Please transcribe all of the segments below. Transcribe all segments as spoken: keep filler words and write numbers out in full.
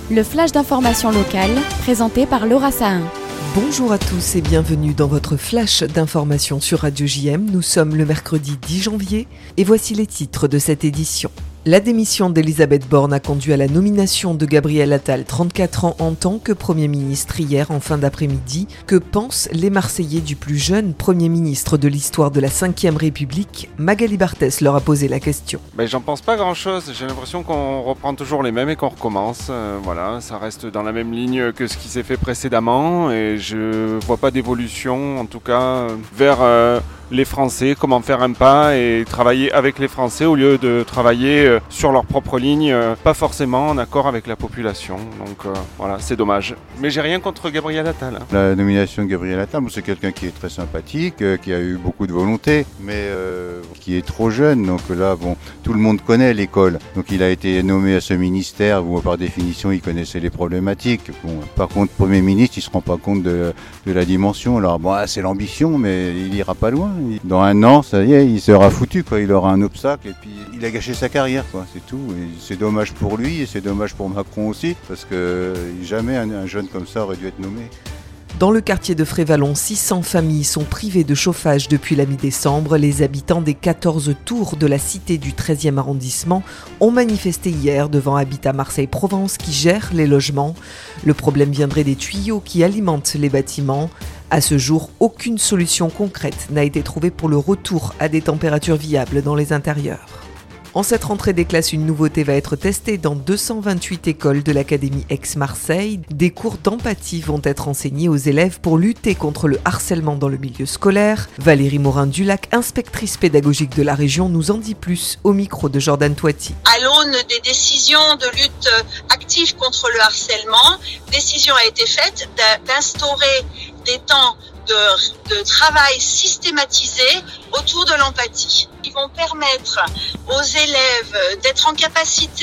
Le flash d'information locale, présenté par Laura Sahin. Bonjour à tous et bienvenue dans votre flash d'information sur Radio J M. Nous sommes le mercredi dix janvier et voici les titres de cette édition. La démission d'Elisabeth Borne a conduit à la nomination de Gabriel Attal, trente-quatre ans, en tant que Premier ministre hier en fin d'après-midi. Que pensent les Marseillais du plus jeune Premier ministre de l'histoire de la cinquième République? Magali Barthès leur a posé la question. Ben, j'en pense pas grand-chose. J'ai l'impression qu'on reprend toujours les mêmes et qu'on recommence. Euh, voilà, ça reste dans la même ligne que ce qui s'est fait précédemment et je vois pas d'évolution, en tout cas, vers... Euh, les Français, comment faire un pas et travailler avec les Français au lieu de travailler sur leur propre ligne, pas forcément en accord avec la population. Donc euh, voilà, c'est dommage. Mais j'ai rien contre Gabriel Attal. Hein. La nomination de Gabriel Attal, c'est quelqu'un qui est très sympathique, euh, qui a eu beaucoup de volonté, mais euh, qui est trop jeune. Donc là, bon, tout le monde connaît l'école. Donc il a été nommé à ce ministère où par définition il connaissait les problématiques. Bon, par contre, Premier ministre, il se rend pas compte de, de la dimension. Alors bon, c'est l'ambition, mais il ira pas loin. Dans un an, ça y est, il sera foutu, quoi. Il aura un obstacle et puis il a gâché sa carrière, quoi. C'est tout. Et c'est dommage pour lui et c'est dommage pour Macron aussi, parce que jamais un, un jeune comme ça aurait dû être nommé. Dans le quartier de Frévalon, six cents familles sont privées de chauffage depuis la mi-décembre. Les habitants des quatorze tours de la cité du treizième arrondissement ont manifesté hier devant Habitat Marseille-Provence qui gère les logements. Le problème viendrait des tuyaux qui alimentent les bâtiments. À ce jour, aucune solution concrète n'a été trouvée pour le retour à des températures viables dans les intérieurs. En cette rentrée des classes, une nouveauté va être testée dans deux cent vingt-huit écoles de l'Académie Aix-Marseille. Des cours d'empathie vont être enseignés aux élèves pour lutter contre le harcèlement dans le milieu scolaire. Valérie Morin-Dulac, inspectrice pédagogique de la région, nous en dit plus au micro de Jordan Toiti. À l'aune des décisions de lutte active contre le harcèlement, décision a été faite d'instaurer des temps de, de travail systématisé autour de l'empathie. Ils vont permettre aux élèves d'être en capacité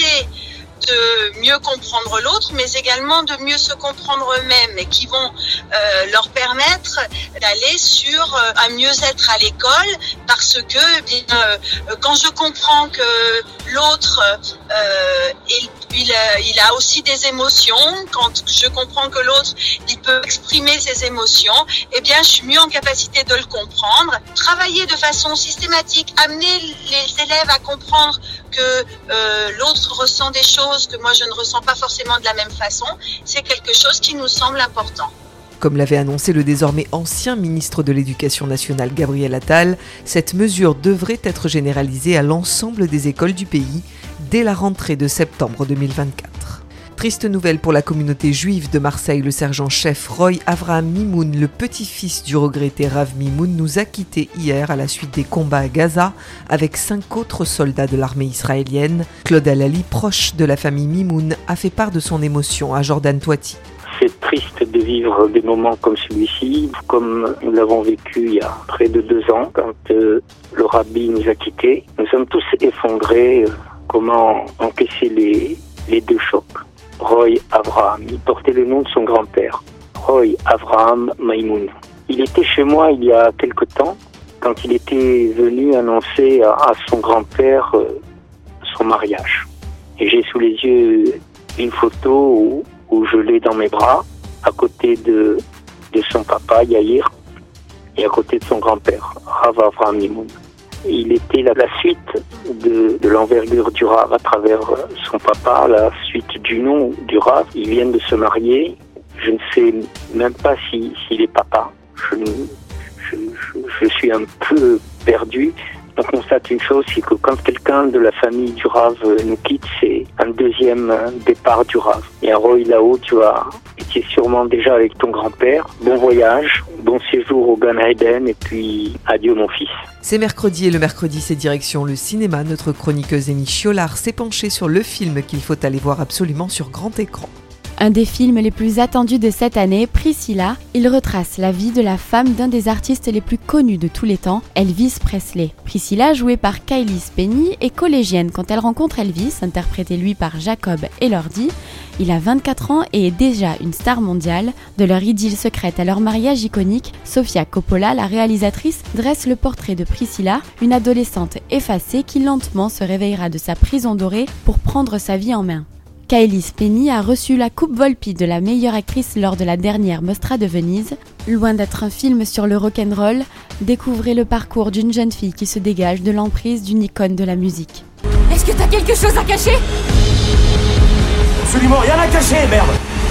de mieux comprendre l'autre, mais également de mieux se comprendre eux-mêmes et qui vont euh, leur permettre d'aller sur euh, un mieux-être à l'école parce que bien, euh, quand je comprends que l'autre euh, il, il, il a aussi des émotions, quand je comprends que l'autre il peut exprimer ses émotions, eh bien je suis mieux en capacité de le comprendre. Travailler de façon systématique, amener les élèves à comprendre que euh, l'autre ressent des choses que moi je ne ressens pas forcément de la même façon, c'est quelque chose qui nous semble important. Comme l'avait annoncé le désormais ancien ministre de l'Éducation nationale Gabriel Attal, cette mesure devrait être généralisée à l'ensemble des écoles du pays dès la rentrée de septembre deux mille vingt-quatre. Triste nouvelle pour la communauté juive de Marseille, le sergent-chef Roy Avraham Mimoun, le petit-fils du regretté Rav Mimoun, nous a quittés hier à la suite des combats à Gaza avec cinq autres soldats de l'armée israélienne. Claude Alali, proche de la famille Mimoun, a fait part de son émotion à Jordan Toiti. C'est triste de vivre des moments comme celui-ci, comme nous l'avons vécu il y a près de deux ans, quand euh, le rabbi nous a quittés. Nous sommes tous effondrés. Euh, comment encaisser les, les deux chocs? Roy Avraham, il portait le nom de son grand-père, Roy Avraham Maïmoun. Il était chez moi il y a quelque temps, quand il était venu annoncer à, à son grand-père euh, son mariage. Et j'ai sous les yeux une photo où, où je l'ai dans mes bras, à côté de, de son papa, Yair, et à côté de son grand-père, Rav Avraham Maïmoun. Il était la, la suite de, de l'envergure du Rav à travers son papa, la suite du nom du Rav. Ils viennent de se marier. Je ne sais même pas si, s'il est papa. Je, je, je, je suis un peu perdu. On constate une chose, c'est que quand quelqu'un de la famille du Rav nous quitte, c'est un deuxième départ du Rav. Et à Roy, là-haut, tu as été sûrement déjà avec ton grand-père. Bon voyage, bon séjour au Gan Eden et puis adieu mon fils. C'est mercredi et le mercredi c'est direction le cinéma. Notre chroniqueuse Amy Chiolard s'est penchée sur le film qu'il faut aller voir absolument sur grand écran. Un des films les plus attendus de cette année, Priscilla, il retrace la vie de la femme d'un des artistes les plus connus de tous les temps, Elvis Presley. Priscilla, jouée par Kylie Spenny, est collégienne quand elle rencontre Elvis, interprété lui par Jacob Elordi. Il a vingt-quatre ans et est déjà une star mondiale. De leur idylle secrète à leur mariage iconique, Sofia Coppola, la réalisatrice, dresse le portrait de Priscilla, une adolescente effacée qui lentement se réveillera de sa prison dorée pour prendre sa vie en main. Kylie Spenny a reçu la Coupe Volpi de la meilleure actrice lors de la dernière Mostra de Venise. Loin d'être un film sur le rock'n'roll, découvrez le parcours d'une jeune fille qui se dégage de l'emprise d'une icône de la musique. Est-ce que t'as quelque chose à cacher ? Absolument rien à cacher, merde!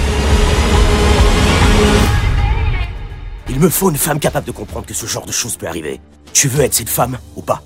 Il me faut une femme capable de comprendre que ce genre de choses peut arriver. Tu veux être cette femme ou pas?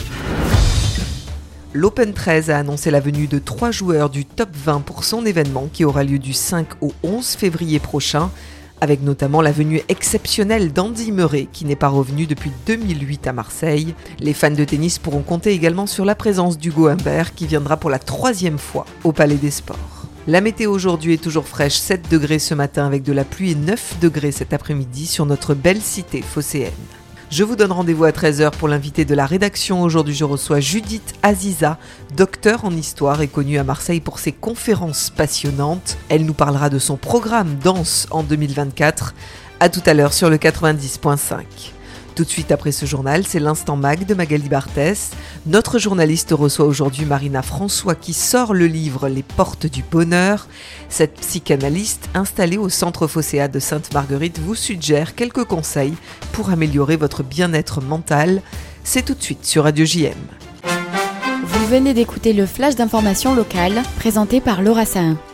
L'Open treize a annoncé la venue de trois joueurs du top vingt pour son événement qui aura lieu du cinq au onze février prochain, avec notamment la venue exceptionnelle d'Andy Murray qui n'est pas revenu depuis deux mille huit à Marseille. Les fans de tennis pourront compter également sur la présence d'Hugo Humbert qui viendra pour la troisième fois au Palais des Sports. La météo aujourd'hui est toujours fraîche, sept degrés ce matin avec de la pluie et neuf degrés cet après-midi sur notre belle cité phocéenne. Je vous donne rendez-vous à treize heures pour l'invité de la rédaction. Aujourd'hui, je reçois Judith Aziza, docteure en histoire et connue à Marseille pour ses conférences passionnantes. Elle nous parlera de son programme Danse en deux mille vingt-quatre. À tout à l'heure sur le quatre-vingt-dix point cinq. Tout de suite après ce journal, c'est l'Instant Mag de Magali Barthès. Notre journaliste reçoit aujourd'hui Marina François qui sort le livre Les Portes du Bonheur. Cette psychanalyste installée au Centre Phocéa de Sainte-Marguerite vous suggère quelques conseils pour améliorer votre bien-être mental. C'est tout de suite sur Radio J M. Vous venez d'écouter le flash d'information locale présenté par Laura Sahin.